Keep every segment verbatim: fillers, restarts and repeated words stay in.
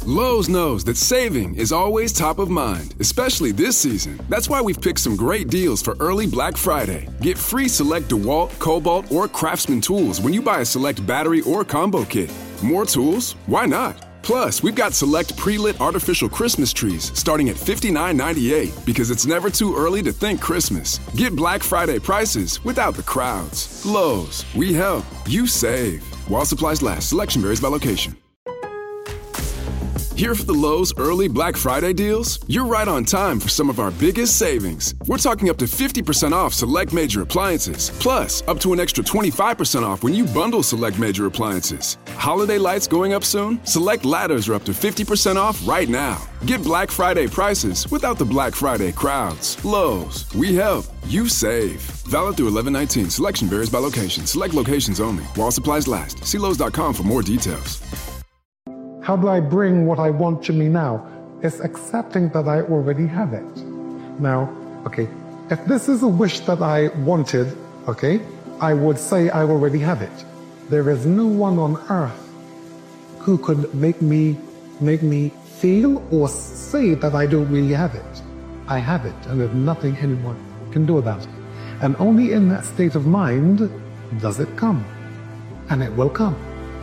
Lowe's knows that saving is always top of mind, especially this season. That's why we've picked some great deals for early Black Friday. Get free select DeWalt, Cobalt, or Craftsman tools when you buy a select battery or combo kit. More tools? Why not? Plus, we've got select pre-lit artificial Christmas trees starting at fifty-nine ninety-eight because it's never too early to think Christmas. Get Black Friday prices without the crowds. Lowe's, we help, you save. While supplies last, selection varies by location. Here for the Lowe's early Black Friday deals? You're right on time for some of our biggest savings. We're talking up to fifty percent off select major appliances. Plus, up to an extra twenty-five percent off when you bundle select major appliances. Holiday lights going up soon? Select ladders are up to fifty percent off right now. Get Black Friday prices without the Black Friday crowds. Lowe's, we help, you save. Valid through eleven nineteen. Selection varies by location. Select locations only. While supplies last. See Lowe's dot com for more details. How do I bring what I want to me now? It's accepting that I already have it. Now, okay, if this is a wish that I wanted, okay, I would say I already have it. There is no one on earth who could make me, make me feel or say that I don't really have it. I have it, and there's nothing anyone can do about it. And only in that state of mind does it come. And it will come.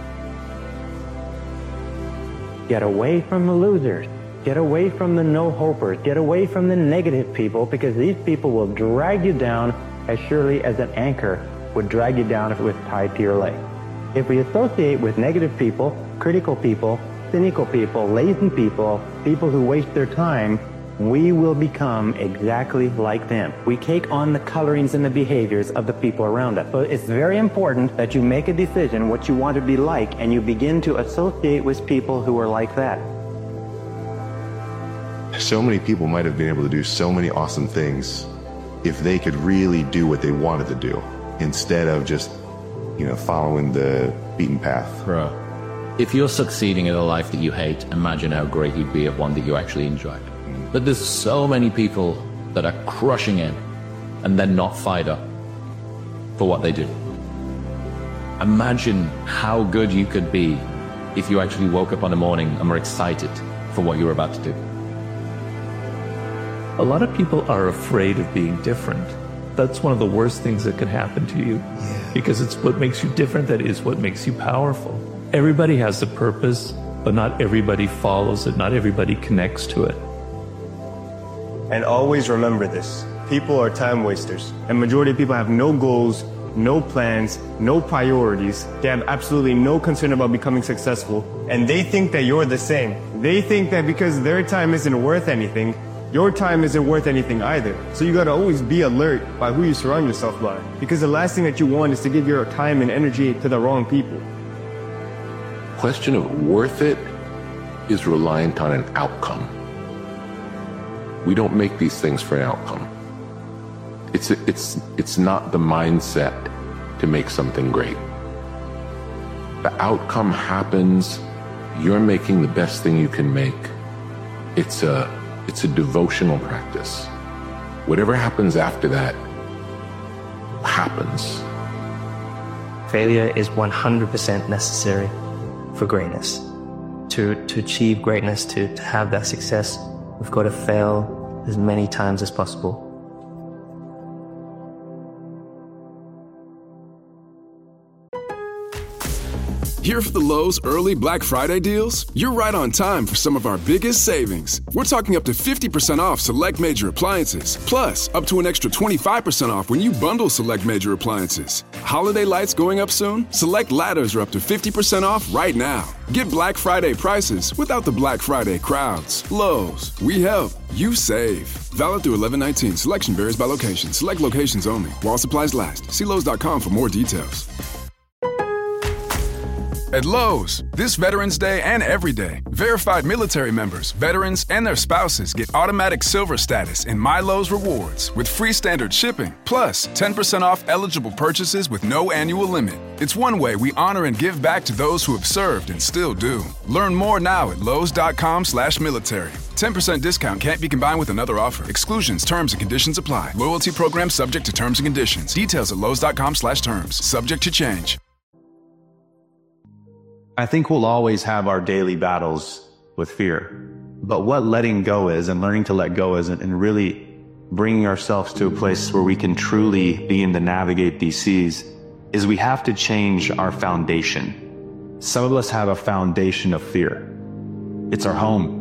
Get away from the losers. Get away from the no-hopers. Get away from the negative people, because these people will drag you down as surely as an anchor would drag you down if it was tied to your leg. If we associate with negative people, critical people, cynical people, lazy people, people who waste their time, we will become exactly like them. We take on the colorings and the behaviors of the people around us. So it's very important that you make a decision what you want to be like, and you begin to associate with people who are like that. So many people might have been able to do so many awesome things if they could really do what they wanted to do, instead of just, you know, following the beaten path. Bro, if you're succeeding in a life that you hate, imagine how great you'd be at one that you actually enjoyed. But there's so many people that are crushing it and then not fired up for what they do. Imagine how good you could be if you actually woke up in the morning and were excited for what you were about to do. A lot of people are afraid of being different. That's one of the worst things that can happen to you, yeah. Because it's what makes you different that is what makes you powerful. Everybody has a purpose, but not everybody follows it. Not everybody connects to it. And always remember this. People are time wasters. And majority of people have no goals, no plans, no priorities. They have absolutely no concern about becoming successful. And they think that you're the same. They think that because their time isn't worth anything, your time isn't worth anything either. So you gotta always be alert by who you surround yourself by. Because the last thing that you want is to give your time and energy to the wrong people. Question of worth it is reliant on an outcome. We don't make these things for an outcome. It's, it's, it's not the mindset to make something great. The outcome happens, you're making the best thing you can make. It's a, it's a devotional practice. Whatever happens after that, happens. Failure is one hundred percent necessary for greatness. To, to achieve greatness, to, to have that success, we've got to fail as many times as possible. Here for the Lowe's early Black Friday deals? You're right on time for some of our biggest savings. We're talking up to fifty percent off select major appliances. Plus, up to an extra twenty-five percent off when you bundle select major appliances. Holiday lights going up soon? Select ladders are up to fifty percent off right now. Get Black Friday prices without the Black Friday crowds. Lowe's, we help, you save. Valid through eleven nineteen. Selection varies by location. Select locations only. While supplies last. See Lowe's dot com for more details. At Lowe's, this Veterans Day and every day, verified military members, veterans, and their spouses get automatic silver status in My Lowe's Rewards with free standard shipping, plus ten percent off eligible purchases with no annual limit. It's one way we honor and give back to those who have served and still do. Learn more now at Lowe's dot com slash military. ten percent discount can't be combined with another offer. Exclusions, terms, and conditions apply. Loyalty program subject to terms and conditions. Details at Lowe's dot com slash terms. Subject to change. I think we'll always have our daily battles with fear. But what letting go is, and learning to let go is, and really bringing ourselves to a place where we can truly begin to navigate these seas, is we have to change our foundation. Some of us have a foundation of fear. It's our home.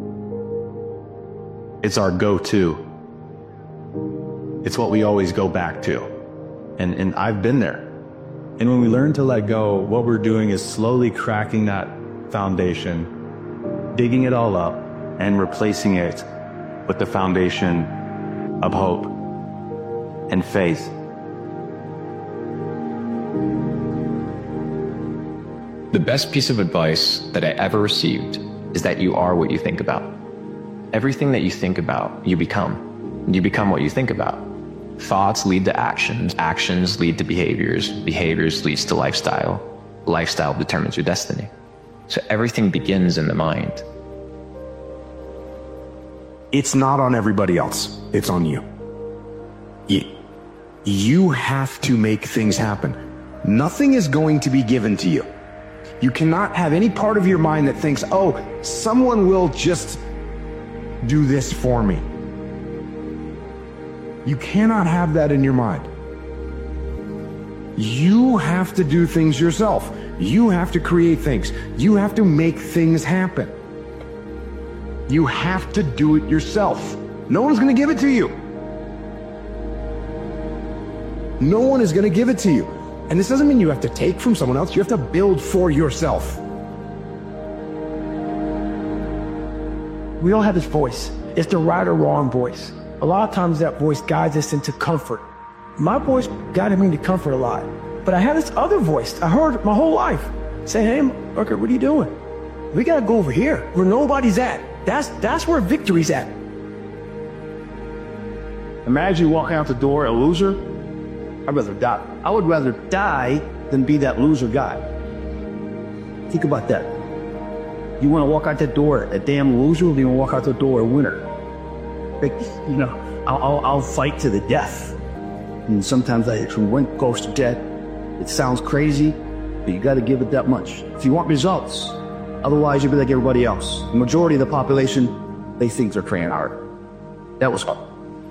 It's our go-to. It's what we always go back to. And, and I've been there. And when we learn to let go, what we're doing is slowly cracking that foundation, digging it all up, and replacing it with the foundation of hope and faith. The best piece of advice that I ever received is that you are what you think about. Everything that you think about, you become. You become what you think about. Thoughts lead to actions. Actions lead to behaviors. Behaviors leads to lifestyle. Lifestyle determines your destiny. So everything begins in the mind. It's not on everybody else. It's on you. You, you have to make things happen. Nothing is going to be given to you. You cannot have any part of your mind that thinks, oh, someone will just do this for me. You cannot have that in your mind. You have to do things yourself. You have to create things. You have to make things happen. You have to do it yourself. No one's going to give it to you. No one is going to give it to you. And this doesn't mean you have to take from someone else. You have to build for yourself. We all have this voice. It's the right or wrong voice. A lot of times that voice guides us into comfort. My voice guided me into comfort a lot. But I had this other voice I heard my whole life say, hey, Rucker, what are you doing? We got to go over here where nobody's at. That's, that's where victory's at. Imagine walking out the door a loser. I'd rather die. I would rather die than be that loser guy. Think about that. You want to walk out that door a damn loser, or do you want to walk out the door a winner? Like, you know, I'll, I'll, I'll fight to the death. And sometimes I, from one goes to death, it sounds crazy, but you got to give it that much. If you want results, otherwise you'll be like everybody else. The majority of the population, they think they're praying hard. That was hard.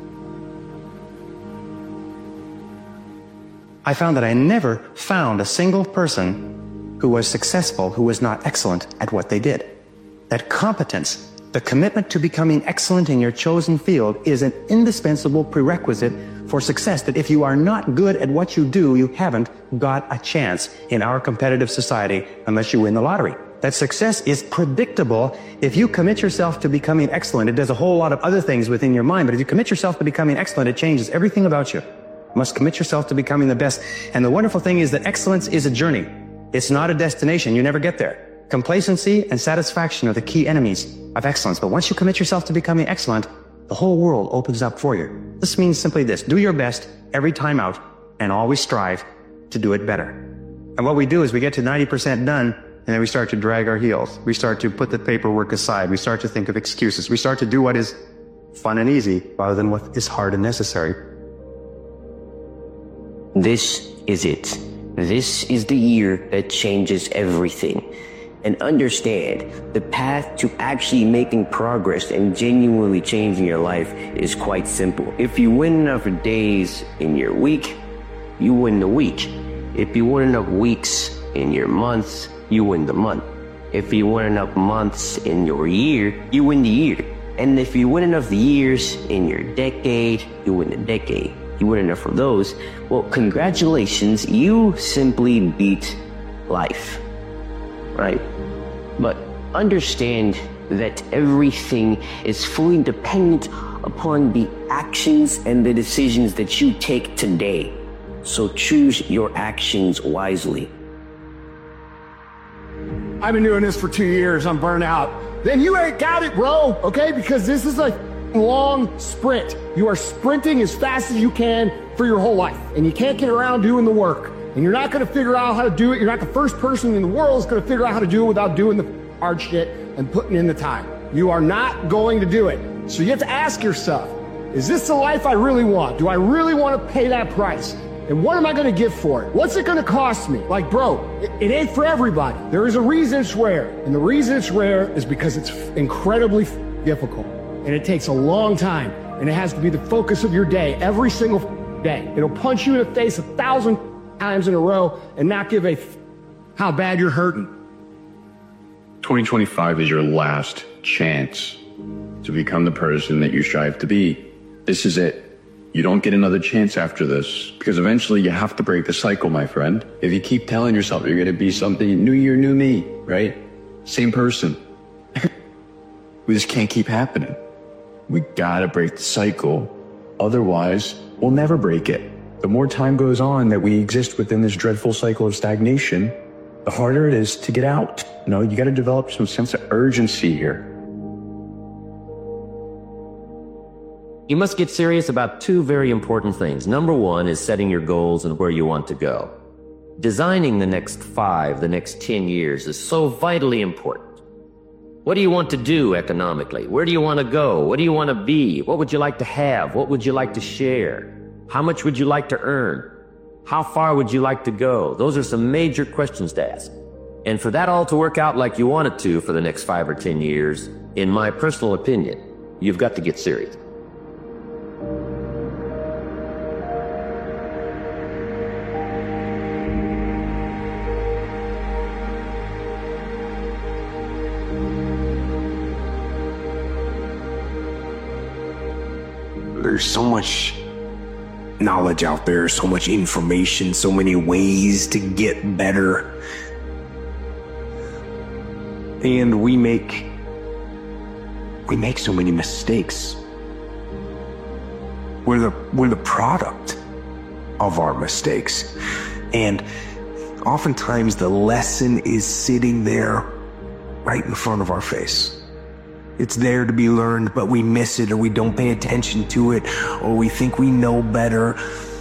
I found that I never found a single person who was successful who was not excellent at what they did. That competence, the commitment to becoming excellent in your chosen field, is an indispensable prerequisite for success. That if you are not good at what you do, you haven't got a chance in our competitive society unless you win the lottery. That success is predictable if you commit yourself to becoming excellent. It does a whole lot of other things within your mind, but if you commit yourself to becoming excellent, it changes everything about you. You must commit yourself to becoming the best. And the wonderful thing is that excellence is a journey. It's not a destination. You never get there. Complacency and satisfaction are the key enemies of excellence. But once you commit yourself to becoming excellent, the whole world opens up for you. This means simply this: do your best every time out and always strive to do it better. And what we do is we get to ninety percent done, and then we start to drag our heels. We start to put the paperwork aside. We start to think of excuses. We start to do what is fun and easy rather than what is hard and necessary. This is it. This is the year that changes everything. And understand, the path to actually making progress and genuinely changing your life is quite simple. If you win enough days in your week, you win the week. If you win enough weeks in your month, you win the month. If you win enough months in your year, you win the year. And if you win enough years in your decade, you win the decade. You win enough of those, well, congratulations, you simply beat life, right? But understand that everything is fully dependent upon the actions and the decisions that you take today. So choose your actions wisely. I've been doing this for two years. I'm burnt out. Then you ain't got it, bro, okay? Because this is a long sprint. You are sprinting as fast as you can for your whole life. And you can't get around doing the work. And you're not going to figure out how to do it. You're not the first person in the world that's going to figure out how to do it without doing the hard shit and putting in the time. You are not going to do it. So you have to ask yourself, is this the life I really want? Do I really want to pay that price? And what am I gonna get for it? What's it gonna cost me? Like, bro, it, it ain't for everybody. There is a reason it's rare. And the reason it's rare is because it's incredibly difficult. And it takes a long time. And it has to be the focus of your day, every single day. It'll punch you in the face a thousand times in a row and not give a f- how bad you're hurting. twenty twenty-five is your last chance to become the person that you strive to be. This is it. You don't get another chance after this, because eventually you have to break the cycle, my friend. If you keep telling yourself you're going to be something, new year, new me, right? Same person. We just can't keep happening. We gotta break the cycle. Otherwise, we'll never break it. The more time goes on that we exist within this dreadful cycle of stagnation, the harder it is to get out. You know, you gotta develop some sense of urgency here. You must get serious about two very important things. Number one is setting your goals and where you want to go. Designing the next five, the next ten years is so vitally important. What do you want to do economically? Where do you want to go? What do you want to be? What would you like to have? What would you like to share? How much would you like to earn? How far would you like to go? Those are some major questions to ask. And for that all to work out like you want it to for the next five or ten years, in my personal opinion, you've got to get serious. There's so much knowledge out there, so much information, so many ways to get better. And we make, we make so many mistakes. We're the, we're the product of our mistakes. And oftentimes the lesson is sitting there right in front of our face. It's there to be learned, but we miss it, or we don't pay attention to it, or we think we know better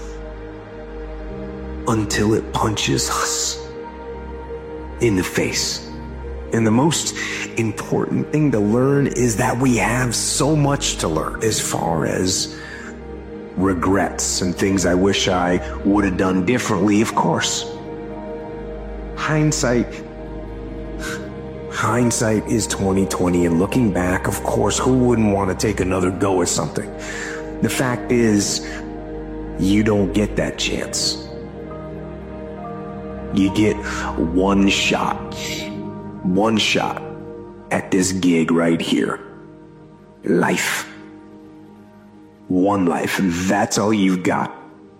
until it punches us in the face. And the most important thing to learn is that we have so much to learn as far as regrets and things I wish I would have done differently, of course. Hindsight Hindsight is twenty twenty, and looking back, of course, who wouldn't want to take another go at something? The fact is, you don't get that chance. You get one shot, one shot at this gig right here. Life. One life, and that's all you've got.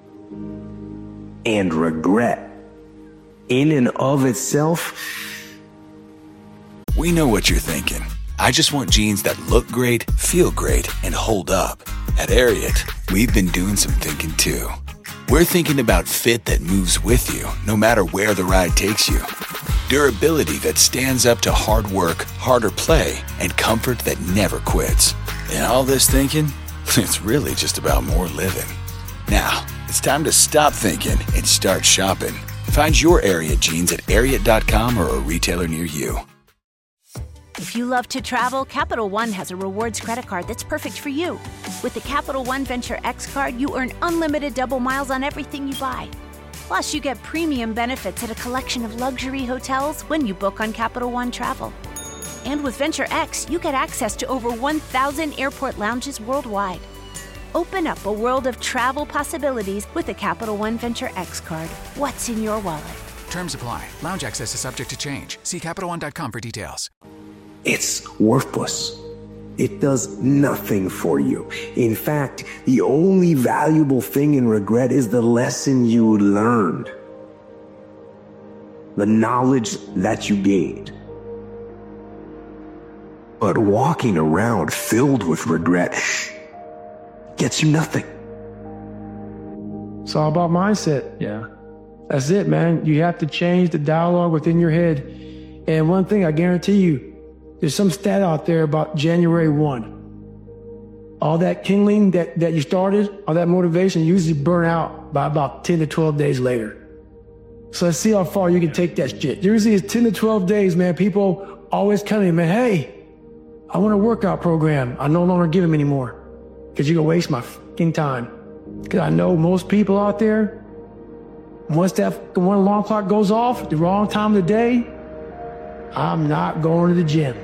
And regret, in and of itself, we know what you're thinking. I just want jeans that look great, feel great, and hold up. At Ariat, we've been doing some thinking too. We're thinking about fit that moves with you, no matter where the ride takes you. Durability that stands up to hard work, harder play, and comfort that never quits. And all this thinking, it's really just about more living. Now, it's time to stop thinking and start shopping. Find your Ariat jeans at ariat dot com or a retailer near you. If you love to travel, Capital One has a rewards credit card that's perfect for you. With the Capital One Venture X card, you earn unlimited double miles on everything you buy. Plus, you get premium benefits at a collection of luxury hotels when you book on Capital One Travel. And with Venture X, you get access to over one thousand airport lounges worldwide. Open up a world of travel possibilities with the Capital One Venture X card. What's in your wallet? Terms apply. Lounge access is subject to change. See Capital One dot com for details. It's worthless. It does nothing for you. In fact, the only valuable thing in regret is the lesson you learned. The knowledge that you gained. But walking around filled with regret gets you nothing. It's all about mindset. Yeah. That's it, man. You have to change the dialogue within your head. And one thing I guarantee you, there's some stat out there about January first. All that kindling that, that you started, all that motivation usually burn out by about ten to twelve days later. So let's see how far you can take that shit. Usually it's ten to twelve days, man. People always come in, man, hey, I want a workout program. I no longer give them anymore because you're going to waste my fucking time. Because I know most people out there, once that one alarm clock goes off at the wrong time of the day, I'm not going to the gym.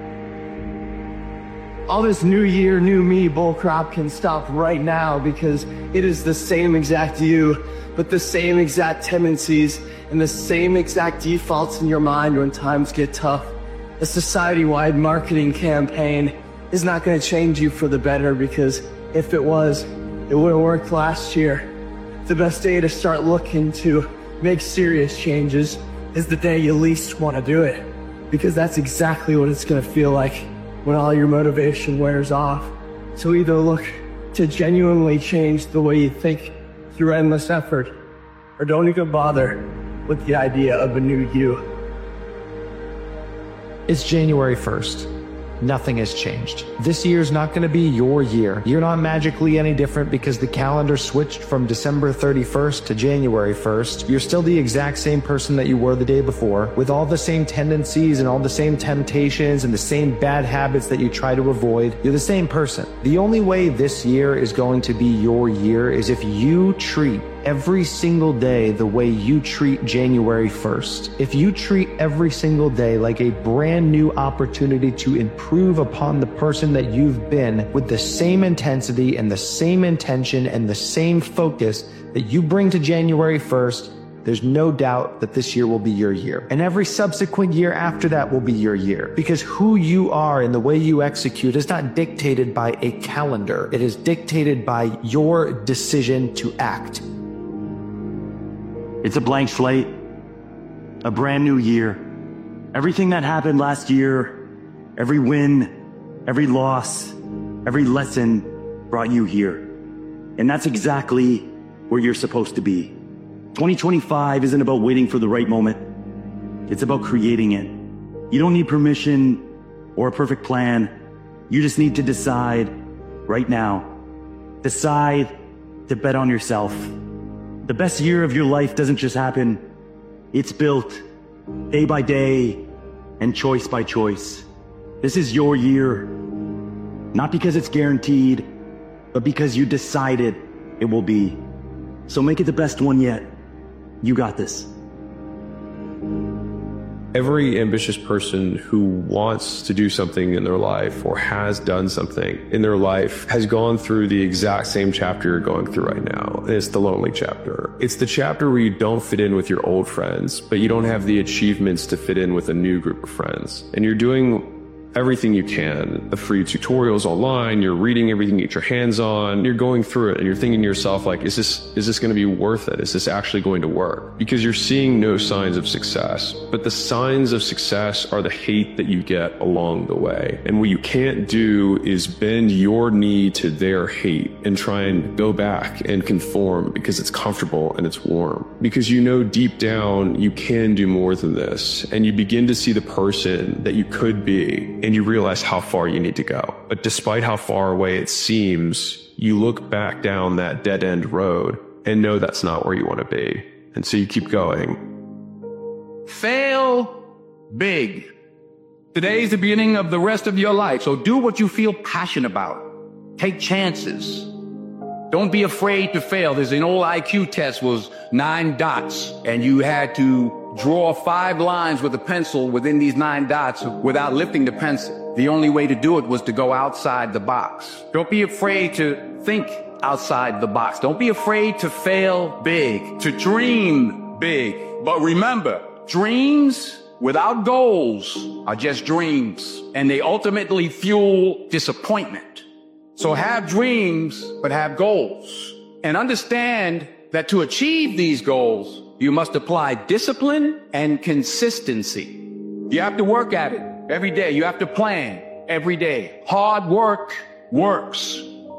All this new year, new me bullcrap can stop right now because it is the same exact you, but the same exact tendencies and the same exact defaults in your mind when times get tough. A society-wide marketing campaign is not going to change you for the better, because if it was, it would have worked last year. The best day to start looking to make serious changes is the day you least want to do it, because that's exactly what it's going to feel like when all your motivation wears off. So either look to genuinely change the way you think through endless effort, or don't even bother with the idea of a new you. It's January first. Nothing has changed. This year's not going to be your year. You're not magically any different because the calendar switched from December thirty-first to January first. You're still the exact same person that you were the day before, with all the same tendencies and all the same temptations and the same bad habits that you try to avoid. You're the same person. The only way this year is going to be your year is if you treat every single day the way you treat January first. If you treat every single day like a brand new opportunity to improve upon the person that you've been, with the same intensity and the same intention and the same focus that you bring to January first, there's no doubt that this year will be your year. And every subsequent year after that will be your year. Because who you are and the way you execute is not dictated by a calendar. It is dictated by your decision to act. It's a blank slate, a brand new year. Everything that happened last year, every win, every loss, every lesson brought you here. And that's exactly where you're supposed to be. twenty twenty-five isn't about waiting for the right moment. It's about creating it. You don't need permission or a perfect plan. You just need to decide right now. Decide to bet on yourself. The best year of your life doesn't just happen. It's built day by day and choice by choice. This is your year, not because it's guaranteed, but because you decided it will be. So make it the best one yet. You got this. Every ambitious person who wants to do something in their life or has done something in their life has gone through the exact same chapter you're going through right now. And it's the lonely chapter. It's the chapter where you don't fit in with your old friends, but you don't have the achievements to fit in with a new group of friends. And you're doing everything you can, the free tutorials online, you're reading everything you get your hands on, you're going through it and you're thinking to yourself like, is this, is this going to be worth it? Is this actually going to work? Because you're seeing no signs of success, but the signs of success are the hate that you get along the way. And what you can't do is bend your knee to their hate and try and go back and conform because it's comfortable and it's warm. Because you know deep down you can do more than this, and you begin to see the person that you could be, and you realize how far you need to go. But despite how far away it seems, you look back down that dead-end road and know that's not where you want to be. And so you keep going. Fail big. Today's the beginning of the rest of your life, so do what you feel passionate about. Take chances. Don't be afraid to fail. There's an old I Q test, was nine dots, and you had to draw five lines with a pencil within these nine dots without lifting the pencil. The only way to do it was to go outside the box. Don't be afraid to think outside the box. Don't be afraid to fail big, to dream big. But remember, dreams without goals are just dreams, and they ultimately fuel disappointment. So have dreams, but have goals. And understand that to achieve these goals, you must apply discipline and consistency. You have to work at it every day. You have to plan every day. Hard work works.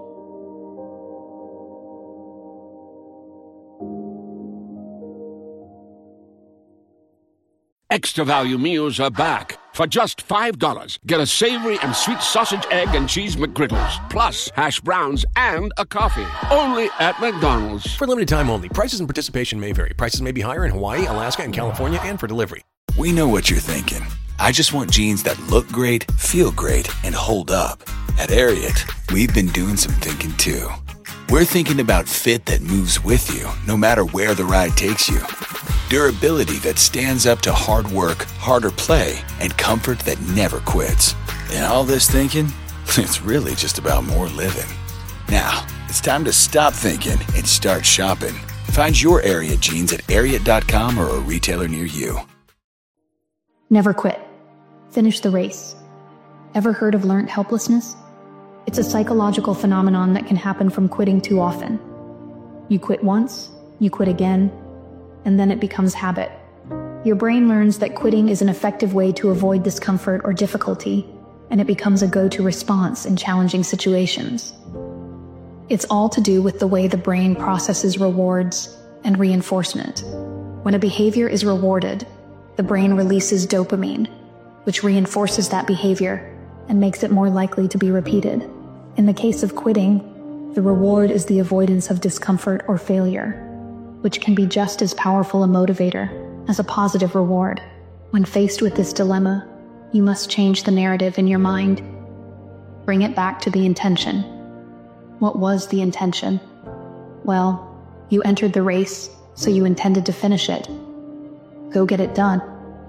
Extra value meals are back. For just five dollars, get a savory and sweet sausage, egg, and cheese McGriddles, plus hash browns and a coffee. Only at McDonald's. For limited time only. Prices and participation may vary. Prices may be higher in Hawaii, Alaska, and California, and for delivery. We know what you're thinking. I just want jeans that look great, feel great, and hold up. At Ariat, we've been doing some thinking too. We're thinking about fit that moves with you, no matter where the ride takes you. Durability that stands up to hard work, harder play, and comfort that never quits. And all this thinking, it's really just about more living. Now, it's time to stop thinking and start shopping. Find your Ariat jeans at Ariat dot com or a retailer near you. Never quit. Finish the race. Ever heard of learned helplessness? It's a psychological phenomenon that can happen from quitting too often. You quit once, you quit again, and then it becomes habit. Your brain learns that quitting is an effective way to avoid discomfort or difficulty, and it becomes a go-to response in challenging situations. It's all to do with the way the brain processes rewards and reinforcement. When a behavior is rewarded, the brain releases dopamine, which reinforces that behavior and makes it more likely to be repeated. In the case of quitting, the reward is the avoidance of discomfort or failure, which can be just as powerful a motivator as a positive reward. When faced with this dilemma, you must change the narrative in your mind. Bring it back to the intention. What was the intention? Well, you entered the race, so you intended to finish it. Go get it done.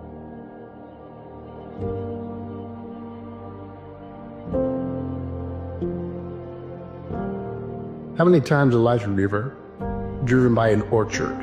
How many times in life have you ever driven by an orchard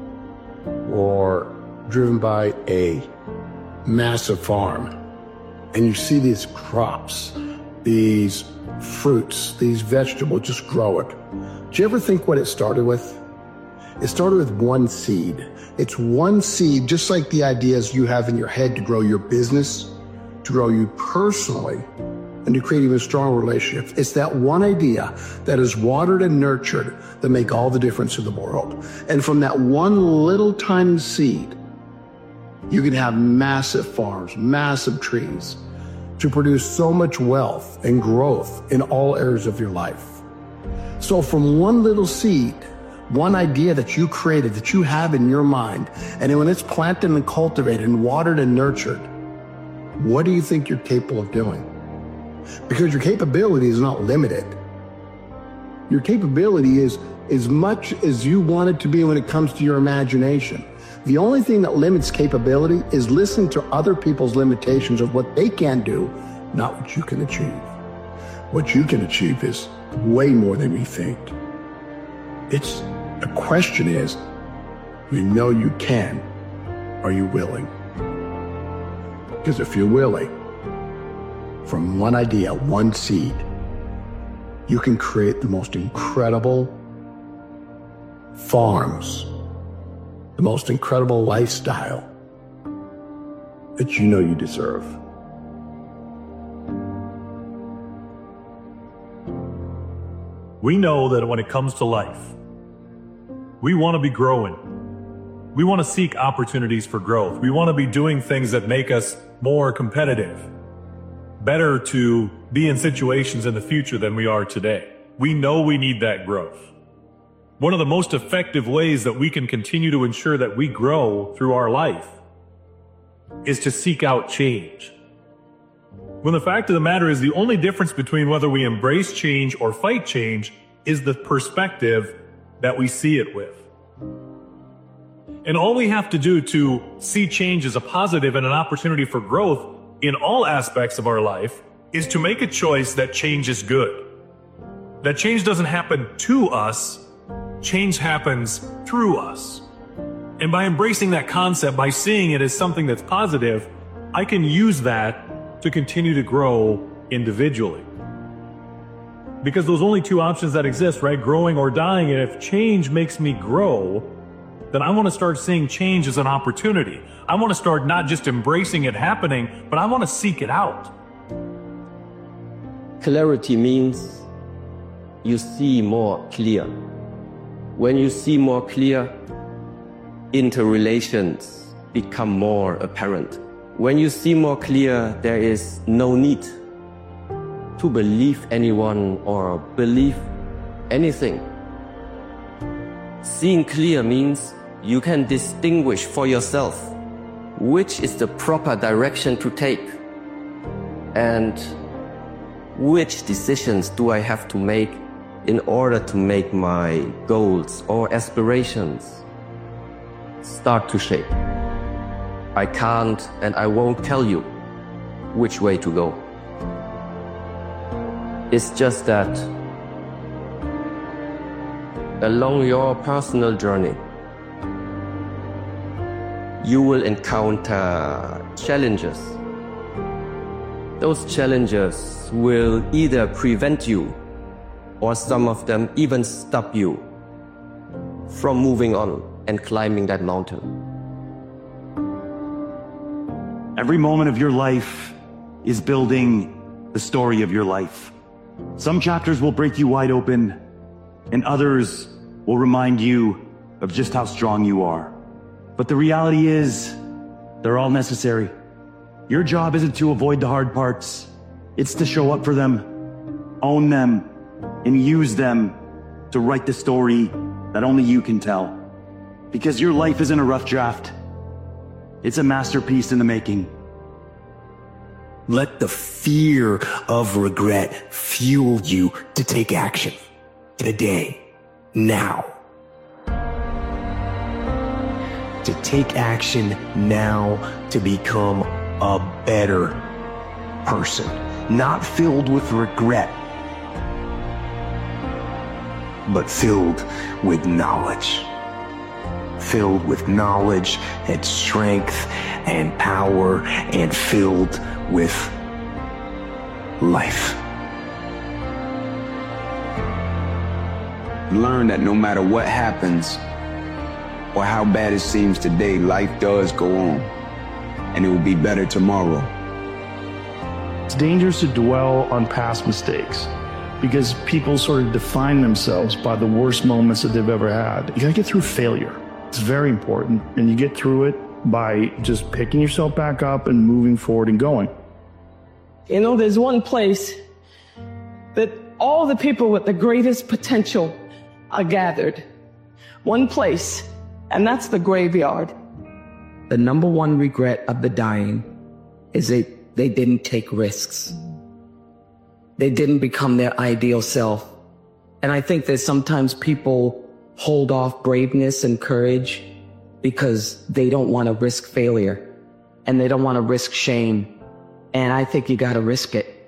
or driven by a massive farm and you see these crops, these fruits, these vegetables just grow it? Do you ever think what it started with? It started with one seed. It's one seed, just like the ideas you have in your head to grow your business, to grow you personally, and to create even stronger relationships. It's that one idea that is watered and nurtured that make all the difference in the world. And from that one little tiny seed, you can have massive farms, massive trees to produce so much wealth and growth in all areas of your life. So from one little seed, one idea that you created, that you have in your mind, and then when it's planted and cultivated and watered and nurtured, what do you think you're capable of doing? Because your capability is not limited. Your capability is as much as you want it to be when it comes to your imagination. The only thing that limits capability is listen to other people's limitations of what they can do, not what you can achieve. What you can achieve is way more than we think. It's, the question is, you know you can, are you willing? Because if you're willing, from one idea, one seed, you can create the most incredible farms, the most incredible lifestyle that you know you deserve. We know that when it comes to life, we want to be growing. We want to seek opportunities for growth. We want to be doing things that make us more competitive. Better to be in situations in the future than we are today. We know we need that growth. One of the most effective ways that we can continue to ensure that we grow through our life is to seek out change. When the fact of the matter is, the only difference between whether we embrace change or fight change is the perspective that we see it with. And all we have to do to see change as a positive and an opportunity for growth in all aspects of our life is to make a choice that change is good. That change doesn't happen to us, change happens through us. And by embracing that concept, by seeing it as something that's positive, I can use that to continue to grow individually. Because those only two options that exist, right? Growing or dying. And if change makes me grow, then I want to start seeing change as an opportunity. I want to start not just embracing it happening, but I want to seek it out. Clarity means you see more clear. When you see more clear, interrelations become more apparent. When you see more clear, there is no need to believe anyone or believe anything. Seeing clear means you can distinguish for yourself which is the proper direction to take and which decisions do I have to make in order to make my goals or aspirations start to shape. I can't and I won't tell you which way to go. It's just that along your personal journey, you will encounter challenges. Those challenges will either prevent you, or some of them even stop you from moving on and climbing that mountain. Every moment of your life is building the story of your life. Some chapters will break you wide open, and others will remind you of just how strong you are. But the reality is, they're all necessary. Your job isn't to avoid the hard parts. It's to show up for them, own them, and use them to write the story that only you can tell. Because your life isn't a rough draft. It's a masterpiece in the making. Let the fear of regret fuel you to take action. Today. Now. To take action now to become a better person. Not filled with regret, but filled with knowledge. Filled with knowledge and strength and power and filled with life. Learn that no matter what happens or how bad it seems today, life does go on, and it will be better tomorrow. It's dangerous to dwell on past mistakes because people sort of define themselves by the worst moments that they've ever had. You gotta get through failure. It's very important, and you get through it by just picking yourself back up and moving forward and going. You know, there's one place that all the people with the greatest potential are gathered. One place, and that's the graveyard. The number one regret of the dying is that they didn't take risks. They didn't become their ideal self. And I think that sometimes people hold off braveness and courage because they don't want to risk failure and they don't want to risk shame. And I think you got to risk it.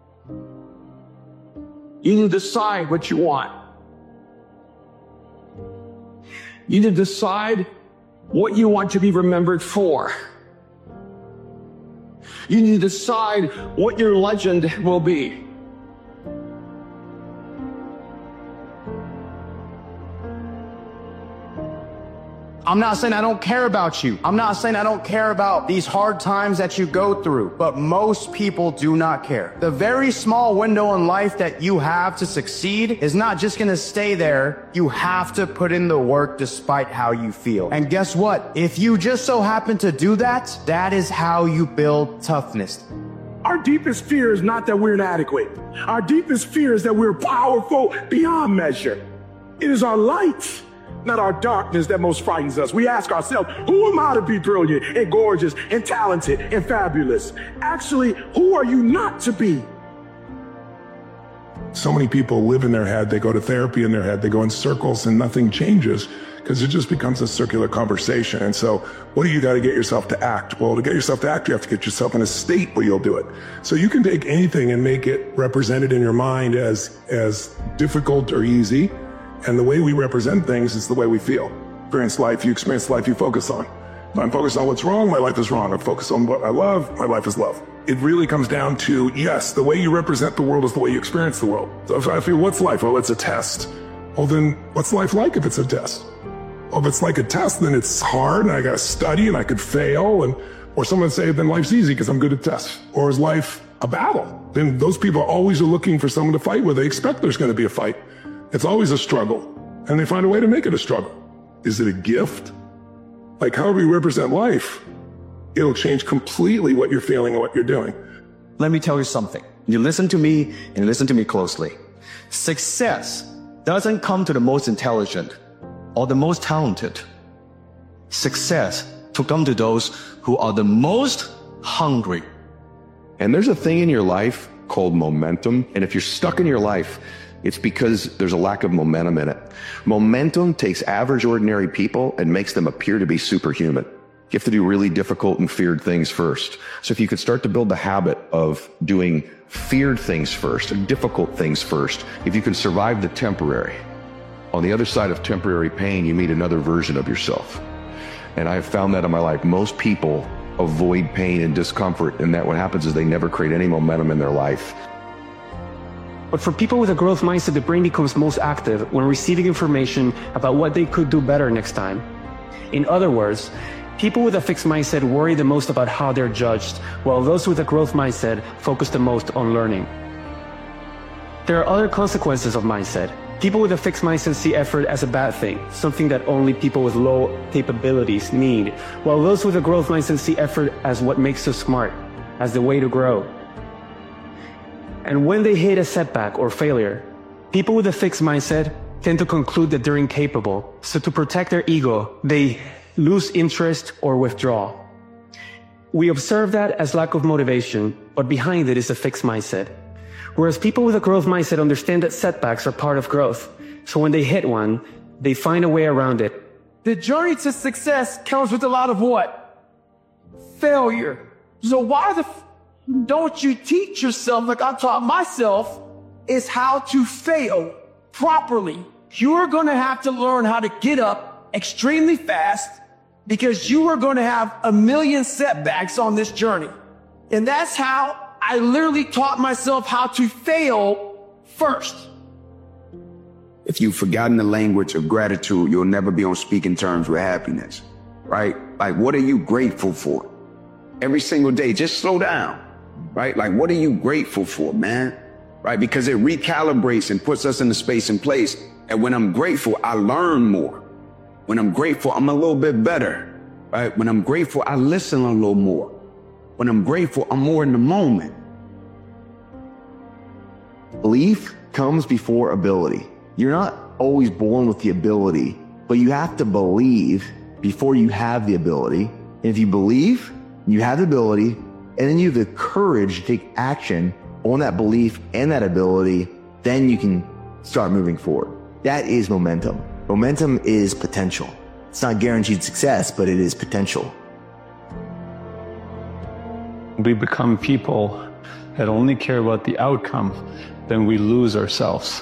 You need to decide what you want. You need to decide what you want to be remembered for. You need to decide what your legend will be. I'm not saying I don't care about you. I'm not saying I don't care about these hard times that you go through, but most people do not care. The very small window in life that you have to succeed is not just gonna stay there. You have to put in the work despite how you feel. And guess what? If you just so happen to do that, that is how you build toughness. Our deepest fear is not that we're inadequate. Our deepest fear is that we're powerful beyond measure. It is our light, not our darkness, that most frightens us. We ask ourselves, who am I to be brilliant and gorgeous and talented and fabulous? Actually, who are you not to be? So many people live in their head, they go to therapy in their head, they go in circles and nothing changes because it just becomes a circular conversation. And so what do you got to get yourself to act? Well, to get yourself to act, you have to get yourself in a state where you'll do it. So you can take anything and make it represented in your mind as, as difficult or easy. And the way we represent things is the way we feel. Experience life, you experience life you focus on. If I'm focused on what's wrong, my life is wrong. If I focus on what I love, my life is love. It really comes down to, yes, the way you represent the world is the way you experience the world. So if I feel, what's life? Well, it's a test. Well, then what's life like if it's a test? Well, if it's like a test, then it's hard and I gotta study and I could fail. And or someone say, then life's easy because I'm good at tests. Or is life a battle? Then those people always are looking for someone to fight with. They expect there's gonna be a fight. It's always a struggle, and they find a way to make it a struggle. Is it a gift? Like however you represent life, it'll change completely what you're feeling and what you're doing. Let me tell you something. You listen to me and listen to me closely. Success doesn't come to the most intelligent or the most talented. Success to come to those who are the most hungry. And there's a thing in your life called momentum. And if you're stuck in your life, It's because there's a lack of momentum in it. Momentum takes average, ordinary people and makes them appear to be superhuman. You have to do really difficult and feared things first. So if you could start to build the habit of doing feared things first, difficult things first, if you can survive the temporary, on the other side of temporary pain, you meet another version of yourself. And I've found that in my life. Most people avoid pain and discomfort, and that what happens is they never create any momentum in their life. But for people with a growth mindset, the brain becomes most active when receiving information about what they could do better next time. In other words, people with a fixed mindset worry the most about how they're judged, while those with a growth mindset focus the most on learning. There are other consequences of mindset. People with a fixed mindset see effort as a bad thing, something that only people with low capabilities need, while those with a growth mindset see effort as what makes us smart, as the way to grow. And when they hit a setback or failure, people with a fixed mindset tend to conclude that they're incapable, so to protect their ego, they lose interest or withdraw. We observe that as lack of motivation, but behind it is a fixed mindset. Whereas people with a growth mindset understand that setbacks are part of growth. So when they hit one, they find a way around it. The journey to success comes with a lot of what? Failure. So why the f don't you teach yourself, like I taught myself, is how to fail properly. You're going to have to learn how to get up extremely fast because you are going to have a million setbacks on this journey. And that's how I literally taught myself how to fail first. If you've forgotten the language of gratitude, you'll never be on speaking terms with happiness, right? Like, what are you grateful for? Every single day, just slow down, right? Like, what are you grateful for, man? Right? Because it recalibrates and puts us in the space and place. And when I'm grateful, I learn more. When I'm grateful, I'm a little bit better, right? When I'm grateful, I listen a little more. When I'm grateful, I'm more in the moment. Belief comes before ability. You're not always born with the ability, but you have to believe before you have the ability. And if you believe, you have the ability, and then you have the courage to take action on that belief and that ability, then you can start moving forward. That is momentum. Momentum is potential. It's not guaranteed success, but it is potential. We become people that only care about the outcome, then we lose ourselves.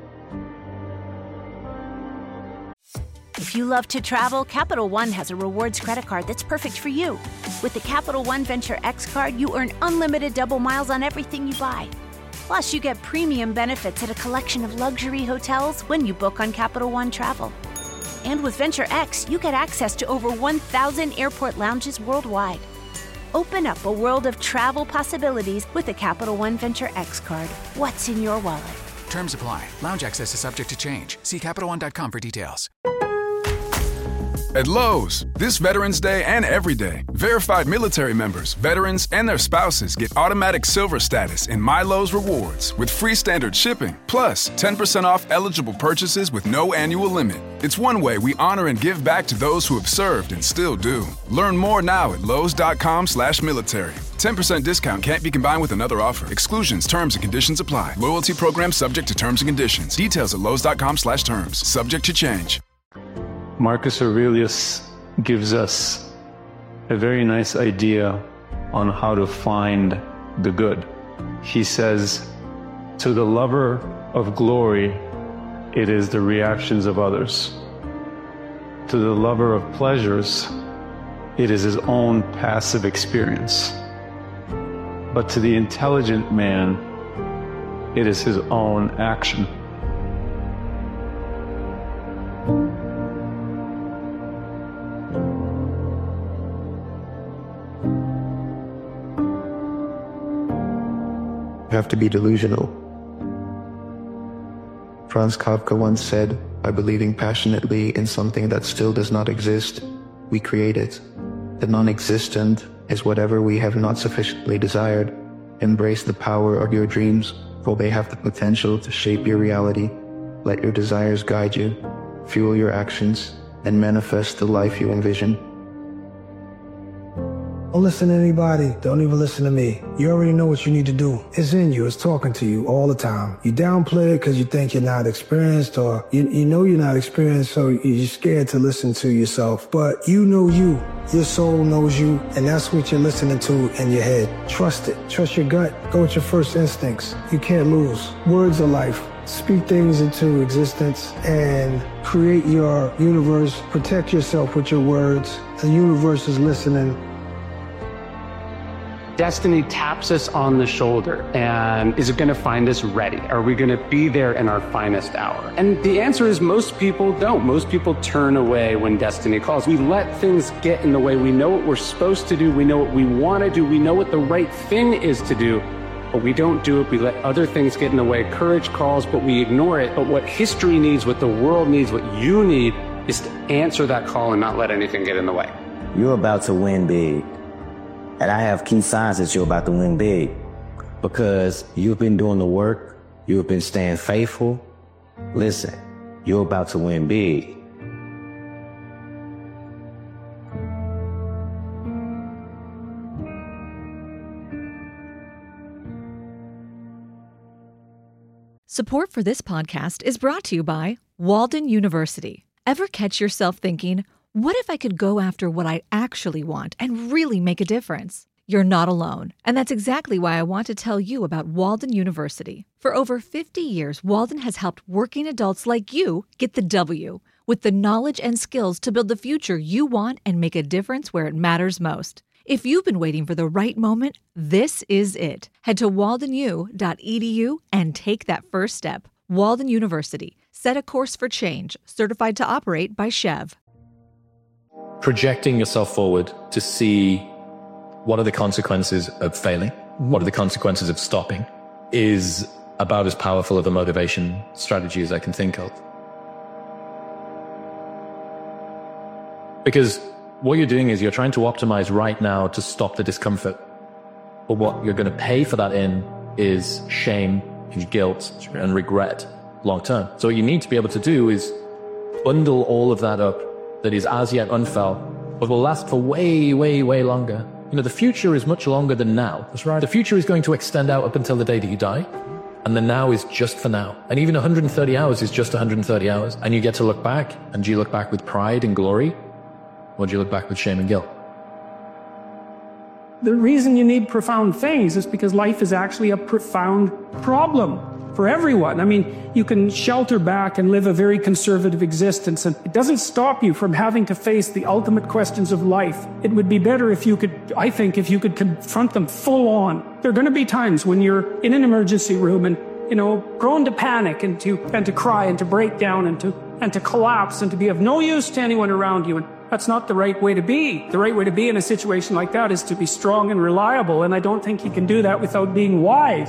If you love to travel, Capital One has a rewards credit card that's perfect for you. With the Capital One Venture X card, you earn unlimited double miles on everything you buy. Plus, you get premium benefits at a collection of luxury hotels when you book on Capital One Travel. And with Venture X, you get access to over one thousand airport lounges worldwide. Open up a world of travel possibilities with the Capital One Venture X card. What's in your wallet? Terms apply. Lounge access is subject to change. See Capital One dot com for details. At Lowe's, this Veterans Day and every day, verified military members, veterans, and their spouses get automatic silver status in My Lowe's Rewards with free standard shipping, plus ten percent off eligible purchases with no annual limit. It's one way we honor and give back to those who have served and still do. Learn more now at Lowe's dot com slash military. ten percent discount can't be combined with another offer. Exclusions, terms, and conditions apply. Loyalty program subject to terms and conditions. Details at Lowe's dot com slash terms. Subject to change. Marcus Aurelius gives us a very nice idea on how to find the good. He says, to the lover of glory, it is the reactions of others. To the lover of pleasures, it is his own passive experience. But to the intelligent man, it is his own action. Have to be delusional. Franz Kafka once said, by believing passionately in something that still does not exist, we create it. The non-existent is whatever we have not sufficiently desired. Embrace the power of your dreams, for they have the potential to shape your reality. Let your desires guide you, fuel your actions, and manifest the life you envision. Don't listen to anybody. Don't even listen to me. You already know what you need to do. It's in you. It's talking to you all the time. You downplay it because you think you're not experienced, or you, you know you're not experienced, so you're scared to listen to yourself. But you know you. Your soul knows you, and that's what you're listening to in your head. Trust it. Trust your gut. Go with your first instincts. You can't lose. Words are life. Speak things into existence and create your universe. Protect yourself with your words. The universe is listening. Destiny taps us on the shoulder, and is it going to find us ready? Are we going to be there in our finest hour? And the answer is most people don't. Most people turn away when destiny calls. We let things get in the way. We know what we're supposed to do. We know what we want to do. We know what the right thing is to do, but we don't do it. We let other things get in the way. Courage calls, but we ignore it. But what history needs, what the world needs, what you need is to answer that call and not let anything get in the way. You're about to win big. And I have key signs that you're about to win big, because you've been doing the work. You've been staying faithful. Listen, you're about to win big. Support for this podcast is brought to you by Walden University. Ever catch yourself thinking, what if I could go after what I actually want and really make a difference? You're not alone, and that's exactly why I want to tell you about Walden University. For over fifty years, Walden has helped working adults like you get the W, with the knowledge and skills to build the future you want and make a difference where it matters most. If you've been waiting for the right moment, this is it. Head to walden u dot e d u and take that first step. Walden University. Set a course for change. Certified to operate by Chev. Projecting yourself forward to see what are the consequences of failing, what are the consequences of stopping, is about as powerful of a motivation strategy as I can think of. Because what you're doing is you're trying to optimize right now to stop the discomfort. But what you're going to pay for that in is shame and guilt and regret long term. So what you need to be able to do is bundle all of that up that is as yet unfelt, but will last for way, way, way longer. You know, the future is much longer than now. That's right. The future is going to extend out up until the day that you die. And the now is just for now. And even one hundred thirty hours is just one hundred thirty hours. And you get to look back. And do you look back with pride and glory? Or do you look back with shame and guilt? The reason you need profound things is because life is actually a profound problem for everyone. I mean, you can shelter back and live a very conservative existence, and it doesn't stop you from having to face the ultimate questions of life. It would be better if you could, I think, if you could confront them full on. There are going to be times when you're in an emergency room and, you know, prone to panic and to, and to cry and to break down and to, and to collapse and to be of no use to anyone around you. And that's not the right way to be. The right way to be in a situation like that is to be strong and reliable, and I don't think you can do that without being wise.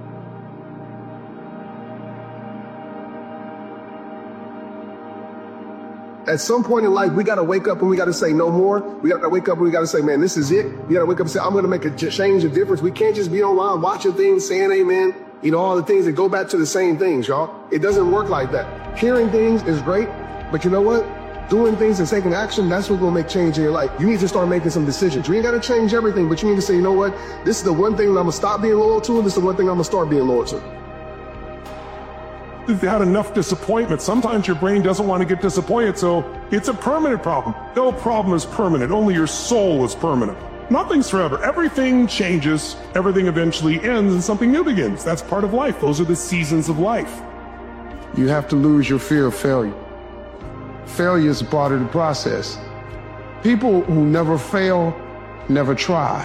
At some point in life, we got to wake up and we got to say no more. We got to wake up and we got to say, man, this is it. We got to wake up and say, I'm going to make a change, a difference. We can't just be online watching things, saying amen. You know, all the things that go back to the same things, y'all. It doesn't work like that. Hearing things is great, but you know what? Doing things and taking action, that's what's going to make change in your life. You need to start making some decisions. You ain't got to change everything, but you need to say, you know what? This is the one thing that I'm going to stop being loyal to, and this is the one thing I'm going to start being loyal to. You've had enough disappointment. Sometimes your brain doesn't want to get disappointed, so it's a permanent problem. No problem is permanent. Only your soul is permanent. Nothing's forever. Everything changes. Everything eventually ends and something new begins. That's part of life. Those are the seasons of life. You have to lose your fear of failure. Failure is a part of the process. People who never fail, never try.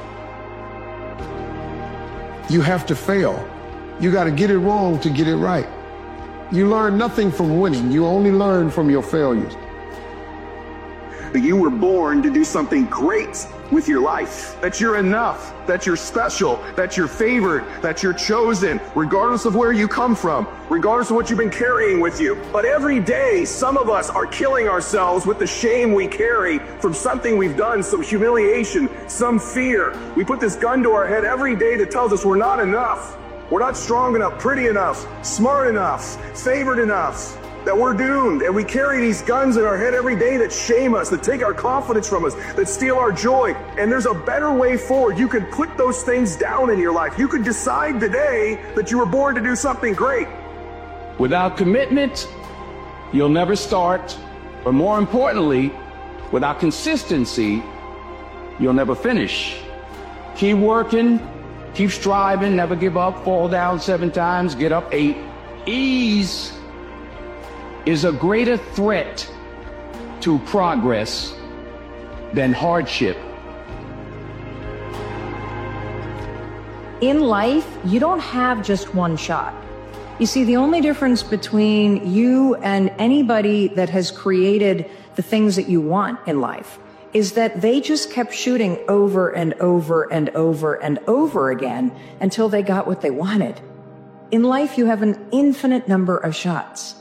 You have to fail. You got to get it wrong to get it right. You learn nothing from winning. You only learn from your failures. You were born to do something great with your life. That you're enough, that you're special, that you're favored, that you're chosen, regardless of where you come from, regardless of what you've been carrying with you. But every day, some of us are killing ourselves with the shame we carry from something we've done, some humiliation, some fear. We put this gun to our head every day that tells us we're not enough. We're not strong enough, pretty enough, smart enough, favored enough. that we're doomed, and we carry these guns in our head every day that shame us, that take our confidence from us, that steal our joy. And there's a better way forward. You can put those things down in your life. You could decide today that you were born to do something great. Without commitment, you'll never start. But more importantly, without consistency, you'll never finish. Keep working, keep striving, never give up, fall down seven times, get up eight. Ease is a greater threat to progress than hardship. In life, you don't have just one shot. You see, the only difference between you and anybody that has created the things that you want in life is that they just kept shooting over and over and over and over again until they got what they wanted. In life, you have an infinite number of shots.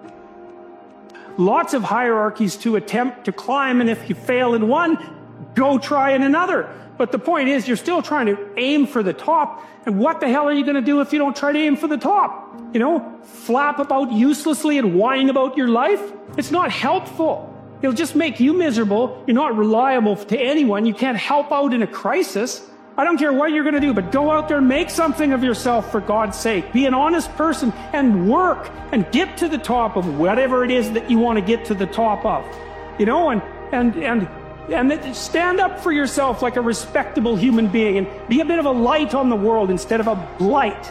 Lots of hierarchies to attempt to climb, and if you fail in one, go try in another. But the point is, you're still trying to aim for the top, and what the hell are you going to do if you don't try to aim for the top? You know, flap about uselessly and whine about your life? It's not helpful. It'll just make you miserable. You're not reliable to anyone. You can't help out in a crisis. I don't care what you're going to do, but go out there and make something of yourself for God's sake. Be an honest person and work and get to the top of whatever it is that you want to get to the top of. You know, and, and, and, and stand up for yourself like a respectable human being and be a bit of a light on the world instead of a blight.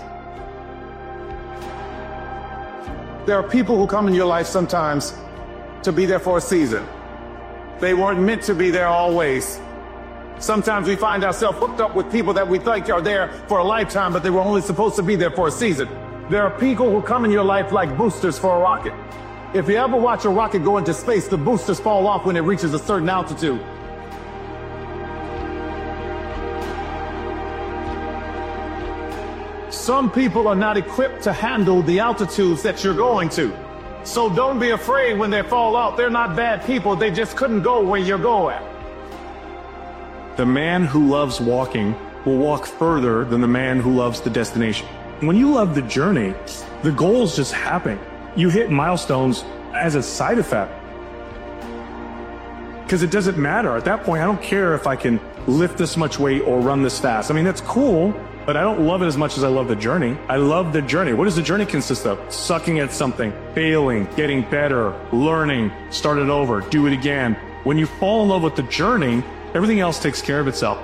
There are people who come in your life sometimes to be there for a season. They weren't meant to be there always. Sometimes we find ourselves hooked up with people that we think are there for a lifetime, but they were only supposed to be there for a season. There are people who come in your life like boosters for a rocket. If you ever watch a rocket go into space, the boosters fall off when it reaches a certain altitude. Some people are not equipped to handle the altitudes that you're going to. So don't be afraid when they fall off. They're not bad people. They just couldn't go where you're going. The man who loves walking will walk further than the man who loves the destination. When you love the journey, the goals just happen. You hit milestones as a side effect. Because it doesn't matter. At that point, I don't care if I can lift this much weight or run this fast. I mean, that's cool, but I don't love it as much as I love the journey. I love the journey. What does the journey consist of? Sucking at something, failing, getting better, learning, start it over, do it again. When you fall in love with the journey, everything else takes care of itself.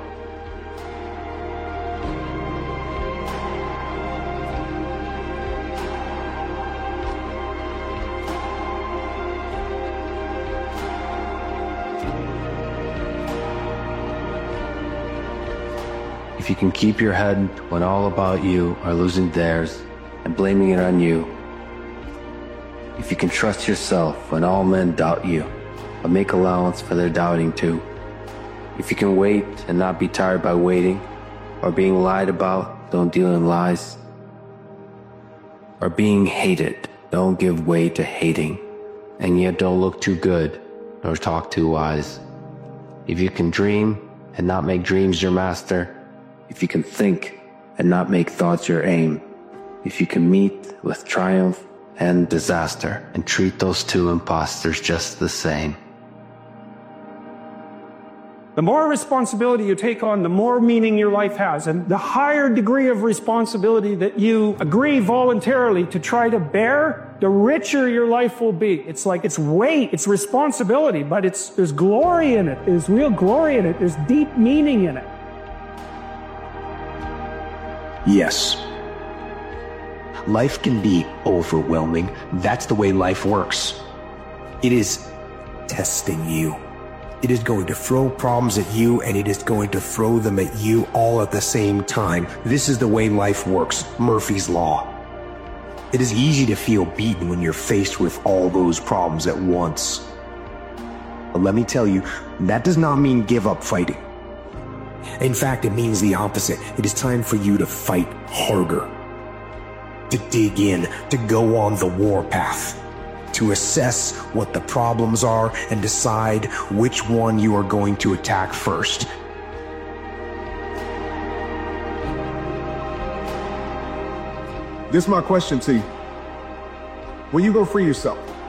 If you can keep your head when all about you are losing theirs and blaming it on you, if you can trust yourself when all men doubt you, but make allowance for their doubting too, if you can wait and not be tired by waiting, or being lied about, don't deal in lies, or being hated, don't give way to hating, and yet don't look too good nor talk too wise. If you can dream and not make dreams your master, if you can think and not make thoughts your aim, if you can meet with triumph and disaster and treat those two imposters just the same. The more responsibility you take on, the more meaning your life has. And the higher degree of responsibility that you agree voluntarily to try to bear, the richer your life will be. It's like it's weight, it's responsibility, but it's there's glory in it. There's real glory in it. There's deep meaning in it. Yes. Life can be overwhelming. That's the way life works. It is testing you. It is going to throw problems at you, and it is going to throw them at you all at the same time. This is the way life works. Murphy's Law. It is easy to feel beaten when you're faced with all those problems at once. But let me tell you, that does not mean give up fighting. In fact, it means the opposite. It is time for you to fight harder, to dig in, to go on the warpath, to assess what the problems are and decide which one you are going to attack first. This is my question to you. When you go free yourself,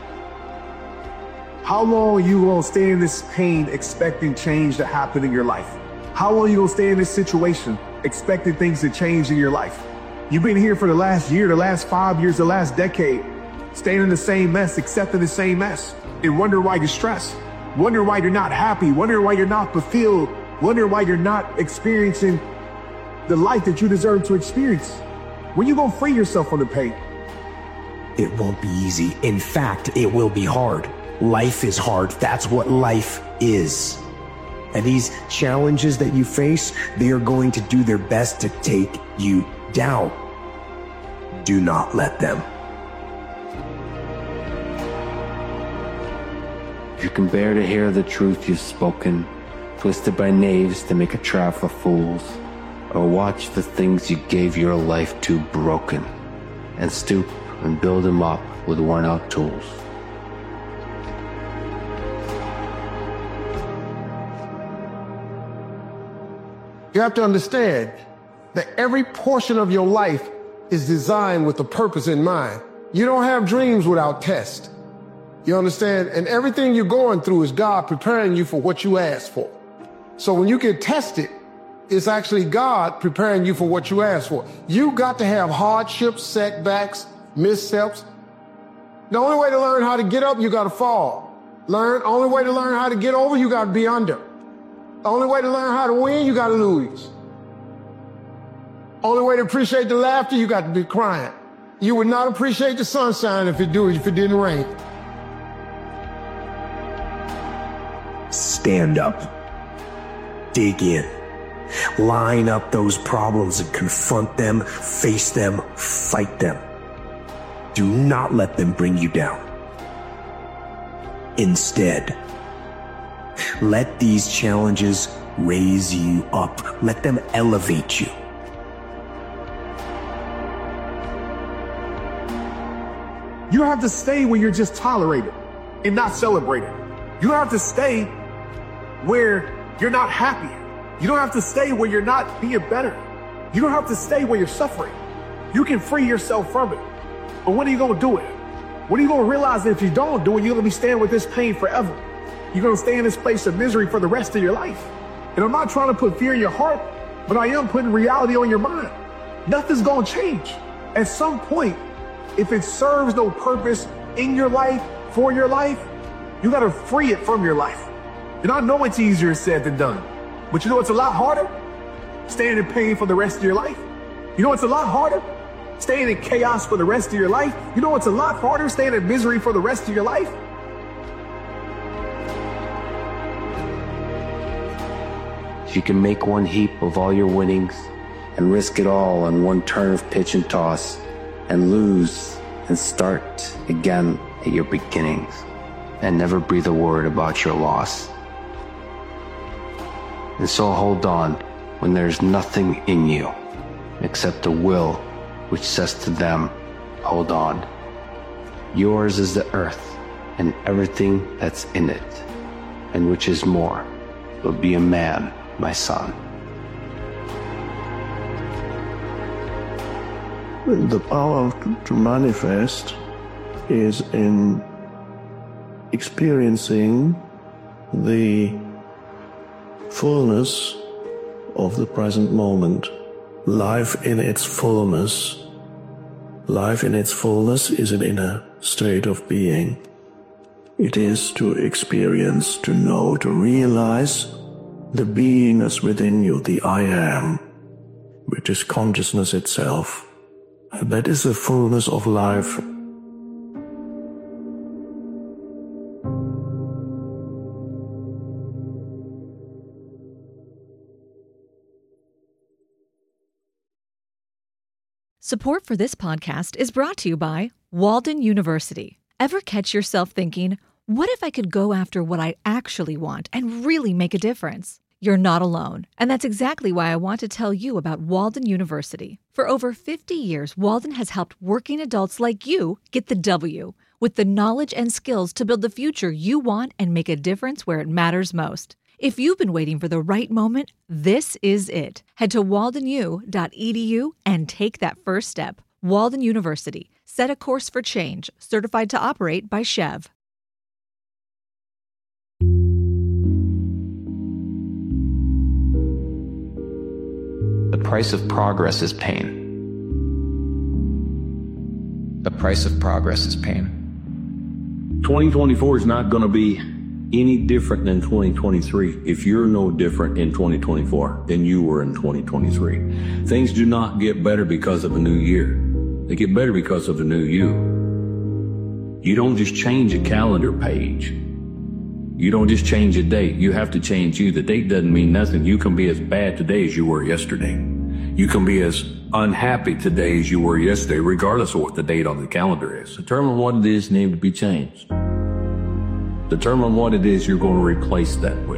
How long are you going to stay in this pain expecting change to happen in your life? How long are you going to stay in this situation expecting things to change in your life? You've been here for the last year, the last five years, the last decade, staying in the same mess, accepting the same mess, and wondering why you're stressed, wondering why you're not happy, wondering why you're not fulfilled, wondering why you're not experiencing the life that you deserve to experience. When you going to free yourself from the pain? It won't be easy. In fact, it will be hard. Life is hard. That's what life is. And these challenges that you face, they are going to do their best to take you down. Do not let them. If you can bear to hear the truth you've spoken, twisted by knaves to make a trap for fools, or watch the things you gave your life to broken, and stoop and build them up with worn out tools. You have to understand that every portion of your life is designed with a purpose in mind. You don't have dreams without tests. You understand? And everything you're going through is God preparing you for what you asked for. So when you get tested, it's actually God preparing you for what you asked for. You got to have hardships, setbacks, missteps. The only way to learn how to get up, you got to fall. Learn. Only way to learn how to get over, you got to be under. The only way to learn how to win, you got to lose. Only way to appreciate the laughter, you got to be crying. You would not appreciate the sunshine if it do if it didn't rain. Stand up. Dig in. Line up those problems and confront them, face them, fight them. Do not let them bring you down. Instead, let these challenges raise you up. Let them elevate you. You don't have to stay where you're just tolerated and not celebrated. You don't have to stay where you're not happy. You don't have to stay where you're not being better. You don't have to stay where you're suffering. You can free yourself from it. But when are you going to do it? When are you going to realize that if you don't do it, you're going to be staying with this pain forever? You're going to stay in this place of misery for the rest of your life. And I'm not trying to put fear in your heart, but I am putting reality on your mind. Nothing's going to change. At some point, if it serves no purpose in your life, for your life, you got to free it from your life. And I know it's easier said than done. But you know it's a lot harder? Staying in pain for the rest of your life. You know it's a lot harder? Staying in chaos for the rest of your life. You know it's a lot harder? Staying in misery for the rest of your life. If you can make one heap of all your winnings and risk it all on one turn of pitch and toss, and lose and start again at your beginnings, and never breathe a word about your loss. And so hold on when there's nothing in you except a will which says to them, hold on. Yours is the earth and everything that's in it, and which is more, will be a man, my son. The power to, to manifest is in experiencing the fullness of the present moment. Life in its fullness. Life in its fullness is an inner state of being. It is to experience, to know, to realize the beingness within you, the I am, which is consciousness itself. And that is the fullness of life. Support for this podcast is brought to you by Walden University. Ever catch yourself thinking, what if I could go after what I actually want and really make a difference? You're not alone, and that's exactly why I want to tell you about Walden University. For over fifty years, Walden has helped working adults like you get the W, with the knowledge and skills to build the future you want and make a difference where it matters most. If you've been waiting for the right moment, this is it. Head to walden u dot e d u and take that first step. Walden University. Set a course for change. Certified to operate by Chev. price of progress is pain. The price of progress is pain. twenty twenty-four is not going to be any different than twenty twenty-three if you're no different in twenty twenty-four than you were in twenty twenty-three. Things do not get better because of a new year. They get better because of a new you. You don't just change a calendar page. You don't just change a date. You have to change you. The date doesn't mean nothing. You can be as bad today as you were yesterday. You can be as unhappy today as you were yesterday, regardless of what the date on the calendar is. Determine what it is need to be changed. Determine what it is you're going to replace that with.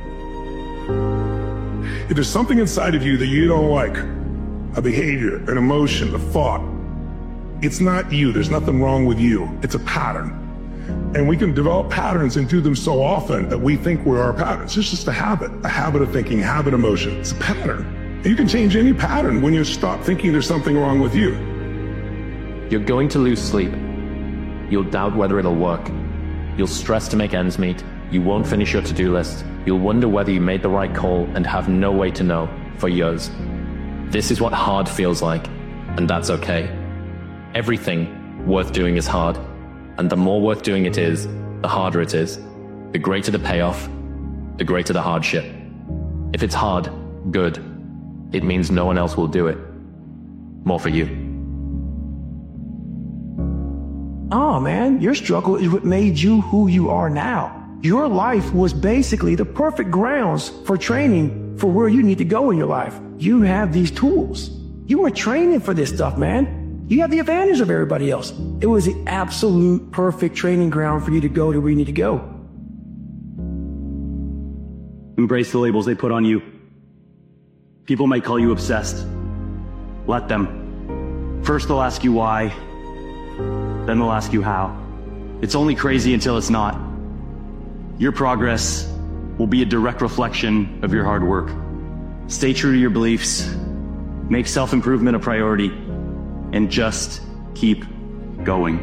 If there's something inside of you that you don't like, a behavior, an emotion, a thought, it's not you. There's nothing wrong with you. It's a pattern. And we can develop patterns and do them so often that we think we're our patterns. It's just a habit, a habit of thinking, habit of motion. It's a pattern. And you can change any pattern when you stop thinking there's something wrong with you. You're going to lose sleep. You'll doubt whether it'll work. You'll stress to make ends meet. You won't finish your to-do list. You'll wonder whether you made the right call and have no way to know for years. This is what hard feels like, and that's okay. Everything worth doing is hard, and the more worth doing it is, the harder it is. The greater the payoff, the greater the hardship. If it's hard, good. It means no one else will do it. More for you. Oh man, your struggle is what made you who you are now. Your life was basically the perfect grounds for training for where you need to go in your life. You have these tools. You were training for this stuff, man. You have the advantage of everybody else. It was the absolute perfect training ground for you to go to where you need to go. Embrace the labels they put on you. People might call you obsessed. Let them. First they'll ask you why, then they'll ask you how. It's only crazy until it's not. Your progress will be a direct reflection of your hard work. Stay true to your beliefs, make self-improvement a priority, and just keep going.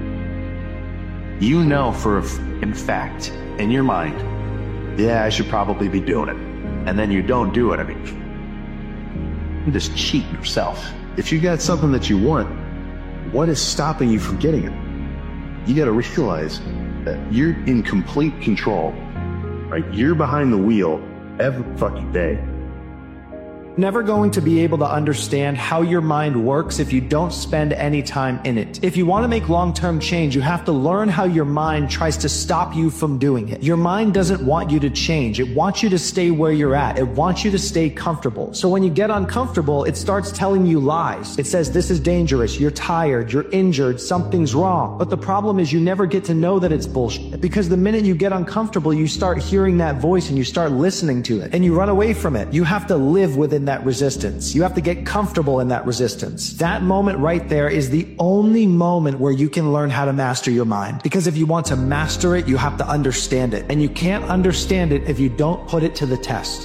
You know for a f- in fact, in your mind, yeah, I should probably be doing it. And then you don't do it. I mean, you just cheat yourself. If you got something that you want, what is stopping you from getting it? You got to realize that you're in complete control, right? You're behind the wheel every fucking day. Never going to be able to understand how your mind works if you don't spend any time in it. If you want to make long-term change, you have to learn how your mind tries to stop you from doing it. Your mind doesn't want you to change. It wants you to stay where you're at. It wants you to stay comfortable. So when you get uncomfortable, it starts telling you lies. It says, this is dangerous. You're tired. You're injured. Something's wrong. But the problem is you never get to know that it's bullshit, because the minute you get uncomfortable, you start hearing that voice and you start listening to it and you run away from it. You have to live within that resistance. You have to get comfortable in that resistance. That moment right there is the only moment where you can learn how to master your mind. Because if you want to master it, you have to understand it. And you can't understand it if you don't put it to the test.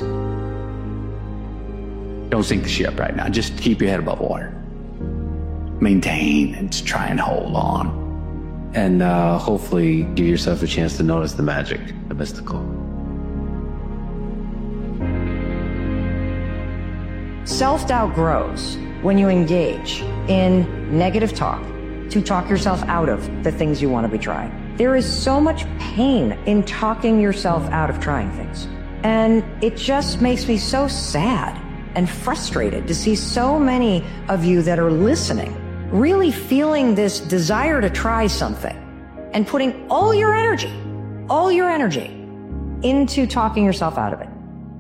Don't sink the ship right now. Just keep your head above water. Maintain and try and hold on. And uh, hopefully give yourself a chance to notice the magic, the mystical. Self-doubt grows when you engage in negative talk to talk yourself out of the things you want to be trying. There is so much pain in talking yourself out of trying things. And it just makes me so sad and frustrated to see so many of you that are listening, really feeling this desire to try something and putting all your energy, all your energy into talking yourself out of it.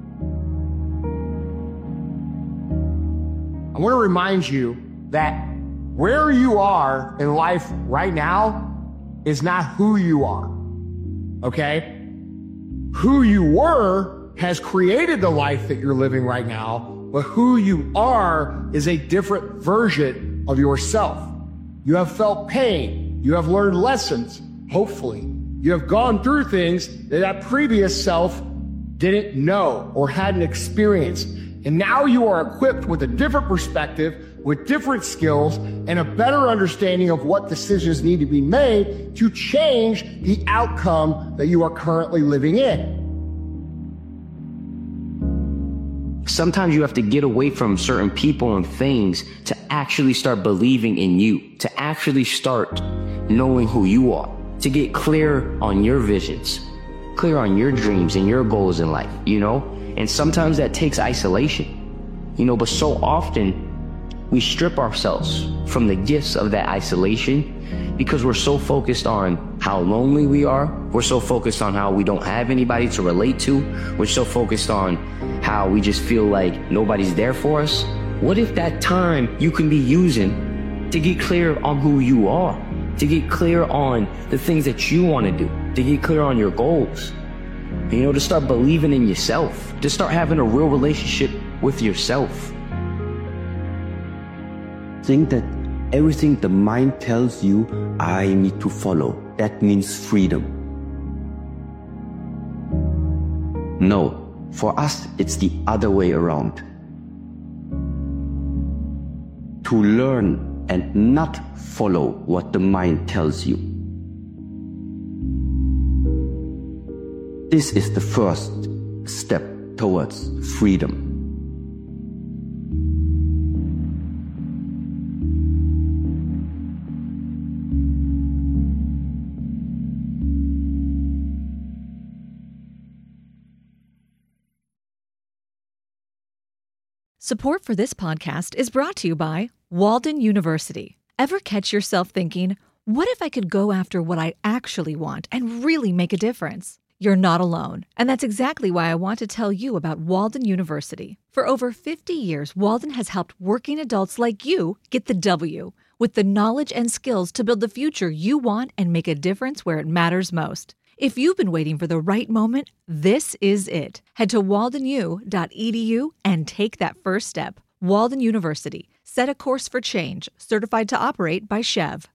I want to remind you that where you are in life right now is not who you are, okay? Who you were has created the life that you're living right now, but who you are is a different version of yourself. You have felt pain. You have learned lessons, hopefully. You have gone through things that that previous self didn't know or hadn't experienced. And now you are equipped with a different perspective, with different skills, and a better understanding of what decisions need to be made to change the outcome that you are currently living in. Sometimes you have to get away from certain people and things to actually start believing in you, to actually start knowing who you are, to get clear on your visions, clear on your dreams and your goals in life, you know? And sometimes that takes isolation, you know, but so often we strip ourselves from the gifts of that isolation because we're so focused on how lonely we are. We're so focused on how we don't have anybody to relate to. We're so focused on how we just feel like nobody's there for us. What if that time you can be using to get clear on who you are, to get clear on the things that you want to do, to get clear on your goals, you know, to start believing in yourself, to start having a real relationship with yourself. Think that everything the mind tells you, I need to follow. That means freedom. No, for us, it's the other way around. To learn and not follow what the mind tells you. This is the first step towards freedom. Support for this podcast is brought to you by Walden University. Ever catch yourself thinking, what if I could go after what I actually want and really make a difference? You're not alone, and that's exactly why I want to tell you about Walden University. For over fifty years, Walden has helped working adults like you get the W, with the knowledge and skills to build the future you want and make a difference where it matters most. If you've been waiting for the right moment, this is it. Head to walden u dot e d u and take that first step. Walden University. Set a course for change. Certified to operate by Chev.